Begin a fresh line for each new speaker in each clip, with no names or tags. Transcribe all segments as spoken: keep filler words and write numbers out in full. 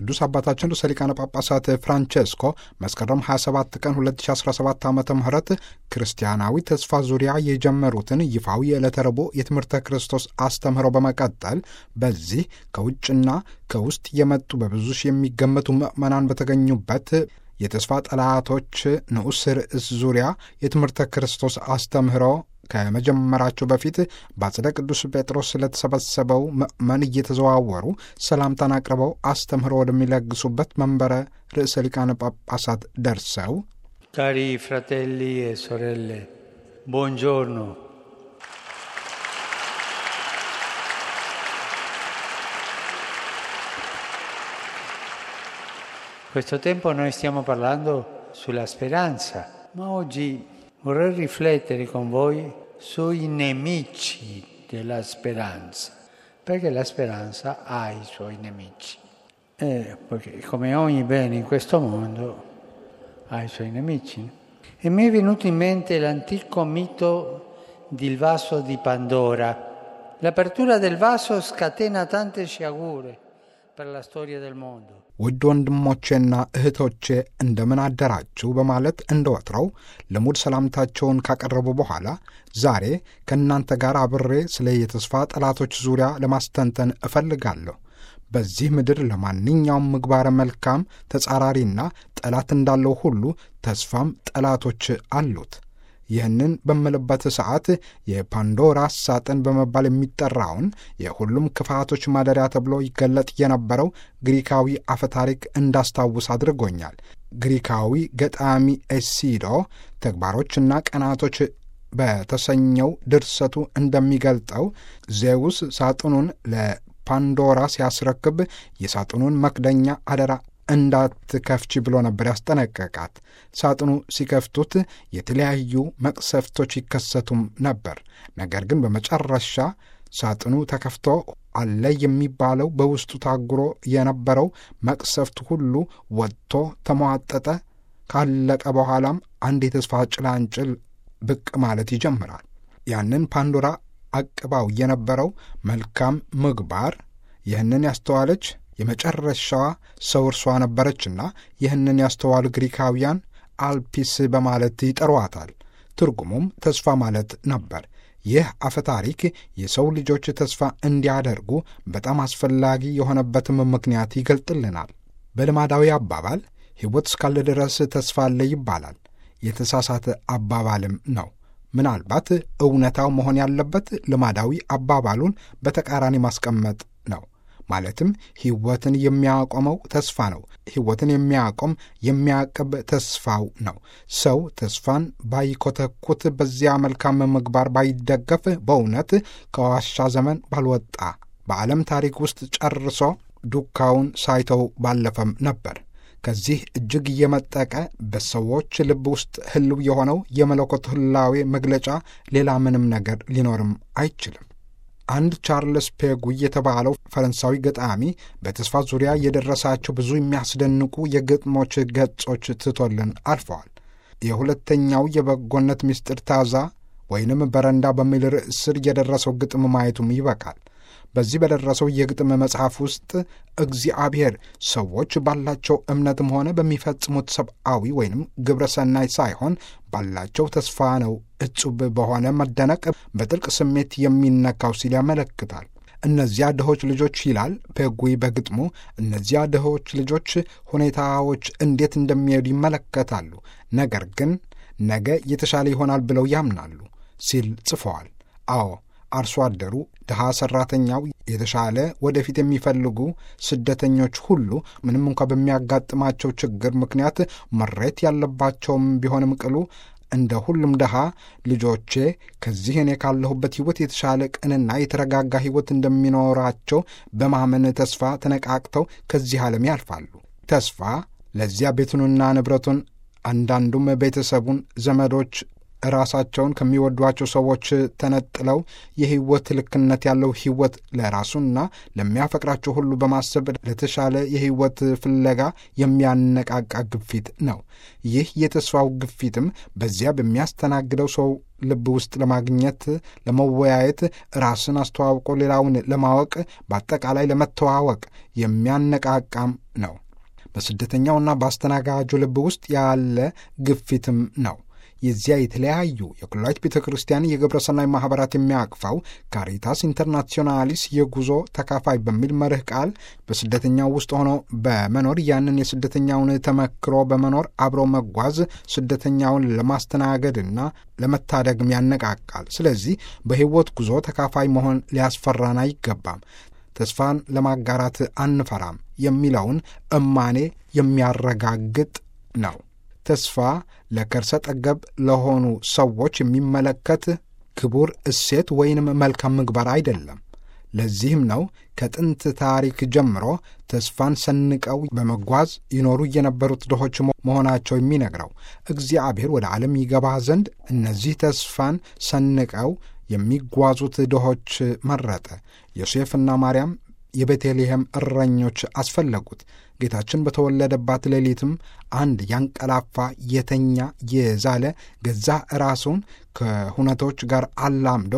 ቅዱስ አባታችን ርዕሰ ሊቃነ ጳጳሳት ፍራንቼስኮ መስከረም ሃያ ሰባት ቀን ሁለት ሺ አስራ ሰባት ዓመተ ምህረት ክርስቲያናዊ ተስፋ ዙሪያ የጀመሩትን ይፋዊ የዕለተ ረቡዕ የትምህርተ ክርስቶስ አስተምህሮ በመቀጠል በዚህ ከውጭና ከውስጥ የመጡ በብዙ ሺህ የሚገመቱ ምዕመናን በተገኙበት የተስፋ ጠላቶች ንዑስ ርዕስ ዙሪያ የትምህርተ ክርስቶስ አስተምህሮ ከመጀመራቸው በፊት በአጽደ ቅዱስ ጴጥሮስ ስለተሰበሰበው ምዕመን እየተዘዋወሩ ሰላምታን አቅርበው አስተምህሮ ወደሚለግሱበት መንበረ ርዕሰ ሊቃነ ጳጳሳት ደርሰው
ካሪ ፍራቴሊ e sorelle buongiorno. Questo tempo noi stiamo parlando sulla speranza, ma oggi vorrei riflettere con voi sui nemici della speranza, perché la speranza ha i suoi nemici. Eh, perché come ogni bene in questo mondo ha i suoi nemici. E mi è venuto in mente l'antico mito del vaso di Pandora. L'apertura del vaso scatena tante sciagure per la storia del mondo.
ውድ ወንድሞቼና እህቶቼ እንደምን አደራችሁ በማለት እንደወትረው ለሙድ ሰላምታቸውን ካቀረቡ በኋላ ዛሬ ከእናንተ ጋር አብሬ ስለ የተስፋ ጠላቶች ዙሪያ ለማስተንተን እፈልጋለሁ። በዚህ ምድር ለማንኛውም ምግባረ መልካም ተጻራሪና ጠላት እንዳለው ሁሉ ተስፋም ጠላቶች አሉት። ይህንን በምልበት ሰዓት የፓንዶራ ሳጥን በመባል የሚጠራውን የሁሉም ክፋቶች ማደሪያ ተብሎ ይገለጥ የነበረው ግሪካዊ አፈታሪክ እንዳስታውስ አድርጎኛል። ግሪካዊ ገጣሚ ኤሲዶ ተግባሮችና ቀናቶች በተሰኘው ድርሰቱ እንደሚገልጠው ዜውስ ሳጥኑን ለፓንዶራ ሲያስረክብ የሳጥኑን መክደኛ አደራ እንዳትከፍቺ ብሎ ነበር ያስጠነቀቃት። ሳጥኑ ሲከፍቱት የተለያዩ መቅሰፍቶች ይከሰቱም ነበር። ነገር ግን በመጨረሻ ሳጥኑ ተከፍቶ አለ የሚባለው በውስጡ ታጉሮ የነበረው መቅሰፍት ሁሉ ወጥቶ ተሟጠጠ። ካለቀ በኋላም አንድ የተስፋ ጭላንጭል ብቅ ማለት ይጀምራል። ያንን ፓንዶራ አቅባው የነበረው መልካም ምግባር ይህንን ያስተዋለች የመጨረሻዋ ሰው እርሷ ነበረችና ይህንን ያስተዋሉ ግሪካውያን አልፒስ በማለት ይጠሯታል። ትርጉሙም ተስፋ ማለት ነበር። ይህ አፈታሪክ የሰው ልጆች ተስፋ እንዲያደርጉ በጣም አስፈላጊ የሆነበትም ምክንያት ይገልጥልናል። በልማዳዊ አባባል ሕይወት እስካለ ድረስ ተስፋ አለ ይባላል። የተሳሳተ አባባልም ነው። ምናልባት እውነታው መሆን ያለበት ልማዳዊ አባባሉን በተቃራኒ ማስቀመጥ ነው። ማለትም ሕይወትን የሚያቆመው ተስፋ ነው። ሕይወትን የሚያቆም የሚያቅብ ተስፋው ነው። ሰው ተስፋን ባይኮተኩት፣ በዚያ መልካም ምግባር ባይደገፍ፣ በእውነት ከዋሻ ዘመን ባልወጣ፣ በዓለም ታሪክ ውስጥ ጨርሶ ዱካውን ሳይተው ባለፈም ነበር። ከዚህ እጅግ እየመጠቀ በሰዎች ልብ ውስጥ ህልው የሆነው የመለኮት ህላዌ መግለጫ ሌላ ምንም ነገር ሊኖርም አይችልም። አንድ ቻርልስ ፔጉ የተባለው ፈረንሳዊ ገጣሚ በተስፋ ዙሪያ የደረሳቸው ብዙ የሚያስደንቁ የግጥሞች ገጾች ትቶልን አልፈዋል። የሁለተኛው የበጎነት ምስጢር ታዛ ወይንም በረንዳ በሚል ርዕስ ስር የደረሰው ግጥም ማየቱም ይበቃል። በዚህ በደረሰው የግጥም መጽሐፍ ውስጥ እግዚአብሔር ሰዎች ባላቸው እምነትም ሆነ በሚፈጽሙት ሰብአዊ ወይንም ግብረ ሰናይ ሳይሆን ባላቸው ተስፋ ነው እጹብ በሆነ መደነቅ በጥልቅ ስሜት የሚነካው ሲል ያመለክታል። እነዚያ ድሆች ልጆች ይላል ፔጉይ በግጥሙ፣ እነዚያ ድሆች ልጆች ሁኔታዎች እንዴት እንደሚሄዱ ይመለከታሉ፣ ነገር ግን ነገ የተሻለ ይሆናል ብለው ያምናሉ ሲል ጽፈዋል። አዎ አርሶ አደሩ፣ ድሃ ሰራተኛው፣ የተሻለ ወደፊት የሚፈልጉ ስደተኞች ሁሉ ምንም እንኳ በሚያጋጥማቸው ችግር ምክንያት መሬት ያለባቸውም ቢሆንም ቅሉ እንደ ሁሉም ድሃ ልጆቼ ከዚህ እኔ ካለሁበት ሕይወት የተሻለ ቅንና የተረጋጋ ሕይወት እንደሚኖራቸው በማመን ተስፋ ተነቃቅተው ከዚህ ዓለም ያልፋሉ። ተስፋ ለዚያ ቤቱንና ንብረቱን አንዳንዱም ቤተሰቡን፣ ዘመዶች ራሳቸውን ከሚወዷቸው ሰዎች ተነጥለው የህይወት ልክነት ያለው ህይወት ለራሱና ለሚያፈቅራቸው ሁሉ በማሰብ ለተሻለ የህይወት ፍለጋ የሚያነቃቃ ግፊት ነው። ይህ የተስፋው ግፊትም በዚያ በሚያስተናግደው ሰው ልብ ውስጥ ለማግኘት፣ ለመወያየት፣ ራስን አስተዋውቆ ሌላውን ለማወቅ፣ በአጠቃላይ ለመተዋወቅ የሚያነቃቃም ነው። በስደተኛውና በአስተናጋጁ ልብ ውስጥ ያለ ግፊትም ነው። የዚያ የተለያዩ የኩላሊት ቤተ ክርስቲያን የግብረ ሰናይ ማኅበራት የሚያቅፋው ካሪታስ ኢንተርናሲዮናሊስ የጉዞ ተካፋይ በሚል መርህ ቃል በስደተኛው ውስጥ ሆኖ በመኖር ያንን የስደተኛውን ተመክሮ በመኖር አብሮ መጓዝ ስደተኛውን ለማስተናገድና ለመታደግም ያነቃቃል። ስለዚህ በሕይወት ጉዞ ተካፋይ መሆን ሊያስፈራን አይገባም። ተስፋን ለማጋራት አንፈራም የሚለውን እማኔ የሚያረጋግጥ ነው። ተስፋ ለከርሰ ጠገብ ለሆኑ ሰዎች የሚመለከት ክቡር እሴት ወይንም መልካም ምግባር አይደለም። ለዚህም ነው ከጥንት ታሪክ ጀምሮ ተስፋን ሰንቀው በመጓዝ ይኖሩ የነበሩት ድሆች መሆናቸው የሚነግረው። እግዚአብሔር ወደ ዓለም ይገባ ዘንድ እነዚህ ተስፋን ሰንቀው የሚጓዙት ድሆች መረጠ። ዮሴፍና ማርያም የቤተልሔም እረኞች አስፈለጉት። ጌታችን በተወለደባት ሌሊትም አንድ ያንቀላፋ የተኛ የዛለ ገዛ ራሱን ከሁነቶች ጋር አላምዶ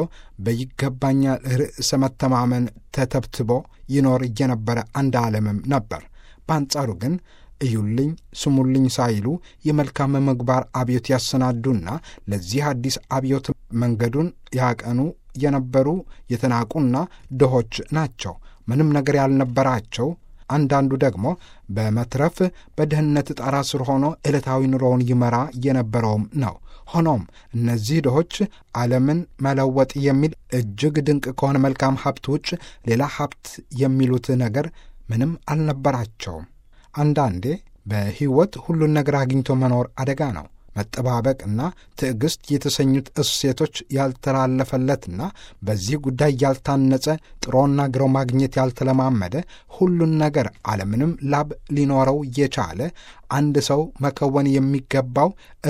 በይገባኛል ርዕሰ መተማመን ተተብትቦ ይኖር የነበረ አንድ ዓለምም ነበር። በአንጻሩ ግን እዩልኝ ስሙልኝ ሳይሉ የመልካም ምግባር አብዮት ያሰናዱና ለዚህ አዲስ አብዮት መንገዱን ያቀኑ የነበሩ የተናቁና ድሆች ናቸው። ምንም ነገር ያልነበራቸው፣ አንዳንዱ ደግሞ በመትረፍ በድህነት ጣራ ስር ሆኖ ዕለታዊ ኑሮውን ይመራ የነበረውም ነው። ሆኖም እነዚህ ድሆች ዓለምን መለወጥ የሚል እጅግ ድንቅ ከሆነ መልካም ሀብት ውጭ ሌላ ሀብት የሚሉት ነገር ምንም አልነበራቸውም። አንዳንዴ በሕይወት ሁሉን ነገር አግኝቶ መኖር አደጋ ነው። መጠባበቅና ትዕግስት የተሰኙት እሴቶች ያልተላለፈለትና በዚህ ጉዳይ ያልታነጸ ጥሮና ግሮ ማግኘት ያልተለማመደ ሁሉን ነገር አለምንም ላብ ሊኖረው የቻለ አንድ ሰው መከወን የሚገባው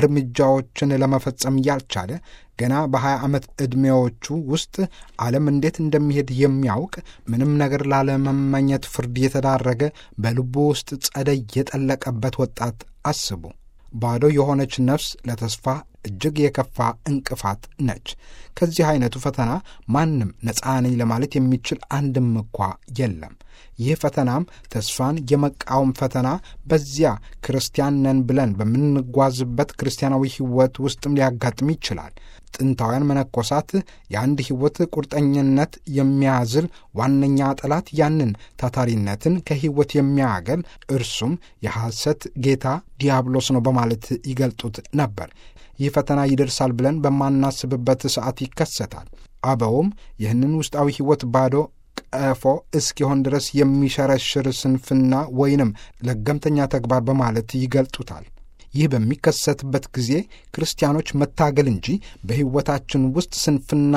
እርምጃዎችን ለመፈጸም ያልቻለ ገና በሀያ ዓመት ዕድሜዎቹ ውስጥ ዓለም እንዴት እንደሚሄድ የሚያውቅ ምንም ነገር ላለመመኘት ፍርድ የተዳረገ በልቡ ውስጥ ጸደይ የጠለቀበት ወጣት አስቡ። ባዶ የሆነች ነፍስ ለተስፋ እጅግ የከፋ እንቅፋት ነች። ከዚህ አይነቱ ፈተና ማንም ነፃ ነኝ ለማለት የሚችል አንድም እንኳ የለም። ይህ ፈተናም ተስፋን የመቃወም ፈተና በዚያ ክርስቲያን ነን ብለን በምንጓዝበት ክርስቲያናዊ ሕይወት ውስጥም ሊያጋጥም ይችላል። ጥንታውያን መነኮሳት የአንድ ሕይወት ቁርጠኝነት የሚያዝል ዋነኛ ጠላት ያንን ታታሪነትን ከሕይወት የሚያገል እርሱም የሐሰት ጌታ ዲያብሎስ ነው በማለት ይገልጡት ነበር። ይህ ፈተና ይደርሳል ብለን በማናስብበት ሰዓት ይከሰታል። አበውም ይህንን ውስጣዊ ሕይወት ባዶ ቀፎ እስኪሆን ድረስ የሚሸረሽር ስንፍና ወይንም ለገምተኛ ተግባር በማለት ይገልጡታል። ይህ በሚከሰትበት ጊዜ ክርስቲያኖች መታገል እንጂ በሕይወታችን ውስጥ ስንፍና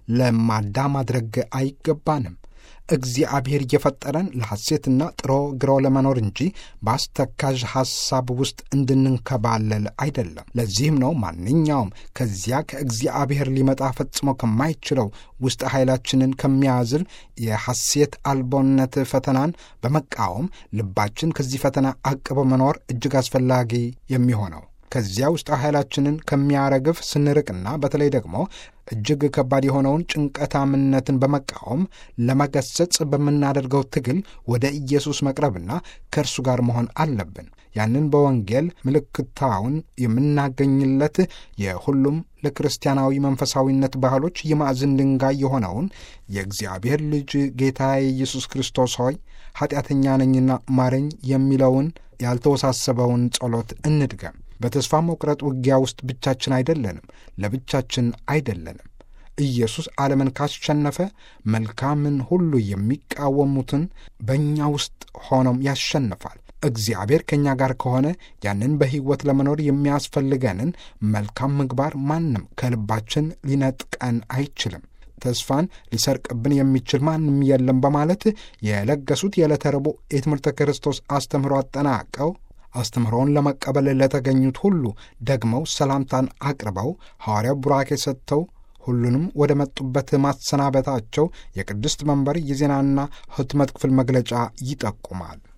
ለማዳ ማድረግ አይገባንም። እግዚአብሔር እየፈጠረን ለሐሴትና ጥሮ ግሮ ለመኖር እንጂ በአስተካዥ ሐሳብ ውስጥ እንድንንከባለል አይደለም። ለዚህም ነው ማንኛውም ከዚያ ከእግዚአብሔር ሊመጣ ፈጽሞ ከማይችለው ውስጥ ኃይላችንን ከሚያዝል የሐሴት አልቦነት ፈተናን በመቃወም ልባችን ከዚህ ፈተና አቅቦ መኖር እጅግ አስፈላጊ የሚሆነው። ከዚያ ውስጥ ኃይላችንን ከሚያረግፍ ስንርቅና በተለይ ደግሞ እጅግ ከባድ የሆነውን ጭንቀታምነትን በመቃወም ለመገሰጽ በምናደርገው ትግል ወደ ኢየሱስ መቅረብና ከእርሱ ጋር መሆን አለብን። ያንን በወንጌል ምልክታውን የምናገኝለት የሁሉም ለክርስቲያናዊ መንፈሳዊነት ባህሎች የማዕዘን ድንጋይ የሆነውን የእግዚአብሔር ልጅ ጌታ ኢየሱስ ክርስቶስ ሆይ ኃጢአተኛ ነኝና ማረኝ የሚለውን ያልተወሳሰበውን ጸሎት እንድገም። በተስፋ መቁረጥ ውጊያ ውስጥ ብቻችን አይደለንም፣ ለብቻችን አይደለንም። ኢየሱስ ዓለምን ካሸነፈ መልካምን ሁሉ የሚቃወሙትን በእኛ ውስጥ ሆኖም ያሸንፋል። እግዚአብሔር ከእኛ ጋር ከሆነ ያንን በሕይወት ለመኖር የሚያስፈልገንን መልካም ምግባር ማንም ከልባችን ሊነጥቀን አይችልም። ተስፋን ሊሰርቅብን የሚችል ማንም የለም በማለት የለገሱት የዕለተ ረቡዕ የትምህርተ ክርስቶስ አስተምህሮ አጠናቀው አስተምህሮውን ለመቀበል ለተገኙት ሁሉ ደግመው ሰላምታን አቅርበው ሐዋርያው ቡራኬ ሰጥተው ሁሉንም ወደ መጡበት ማሰናበታቸው የቅድስት መንበር የዜናና ሕትመት ክፍል መግለጫ ይጠቁማል።